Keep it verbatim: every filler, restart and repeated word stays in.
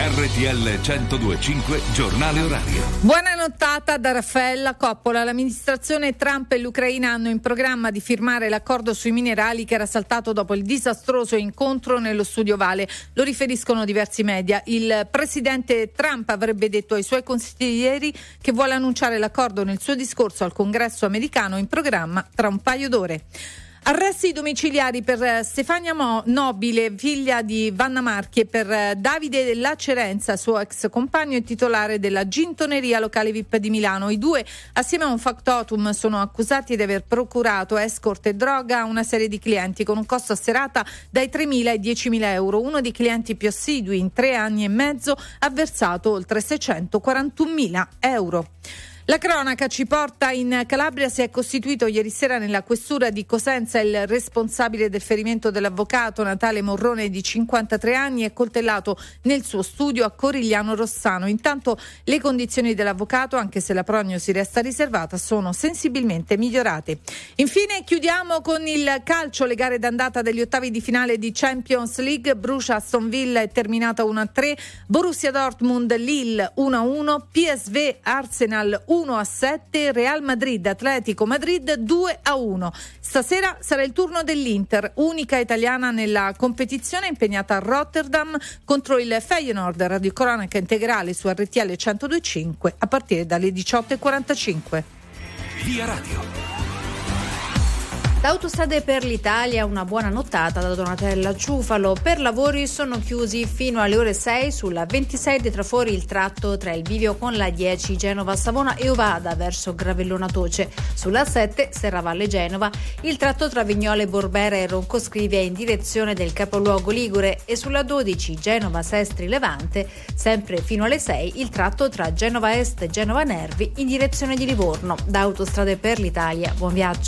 R T L centodue e cinque giornale orario. Buona nottata da Raffaella Coppola. L'amministrazione Trump e l'Ucraina hanno in programma di firmare l'accordo sui minerali che era saltato dopo il disastroso incontro nello studio Ovale. Lo riferiscono diversi media. Il presidente Trump avrebbe detto ai suoi consiglieri che vuole annunciare l'accordo nel suo discorso al Congresso americano in programma tra un paio d'ore. Arresti domiciliari per Stefania Mo- Nobile, figlia di Vanna Marchi, e per Davide Lacerenza, suo ex compagno e titolare della gintoneria locale V I P di Milano. I due, assieme a un factotum, sono accusati di aver procurato escort e droga a una serie di clienti con un costo a serata dai tremila ai diecimila euro. Uno dei clienti più assidui in tre anni e mezzo ha versato oltre seicentoquarantunomila euro. La cronaca ci porta in Calabria. Si è costituito ieri sera nella questura di Cosenza il responsabile del ferimento dell'avvocato Natale Morrone di cinquantatré anni e coltellato nel suo studio a Corigliano Rossano. Intanto le condizioni dell'avvocato, anche se la prognosi resta riservata, sono sensibilmente migliorate. Infine chiudiamo con il calcio. Le gare d'andata degli ottavi di finale di Champions League. Brucia Aston Villa è terminata uno a tre, Borussia Dortmund Lille uno a uno, P S V Arsenal uno a sette, Real Madrid Atletico Madrid due a uno. Stasera sarà il turno dell'Inter, unica italiana nella competizione, impegnata a Rotterdam contro il Feyenoord. Radio cronaca integrale su R T L centodue e cinque a partire dalle diciotto e quarantacinque. Via Radio. Da Autostrade per l'Italia una buona nottata da Donatella Ciufalo. Per lavori sono chiusi fino alle ore sei sulla ventisei dei trafori il tratto tra il bivio con la dieci Genova Savona e Ovada verso Gravellona Toce. Sulla sette Serravalle Genova il tratto tra Vignola Borbera e Roncoscrivia in direzione del capoluogo ligure, e sulla dodici Genova Sestri Levante sempre fino alle sei il tratto tra Genova Est e Genova Nervi in direzione di Livorno. Da Autostrade per l'Italia buon viaggio.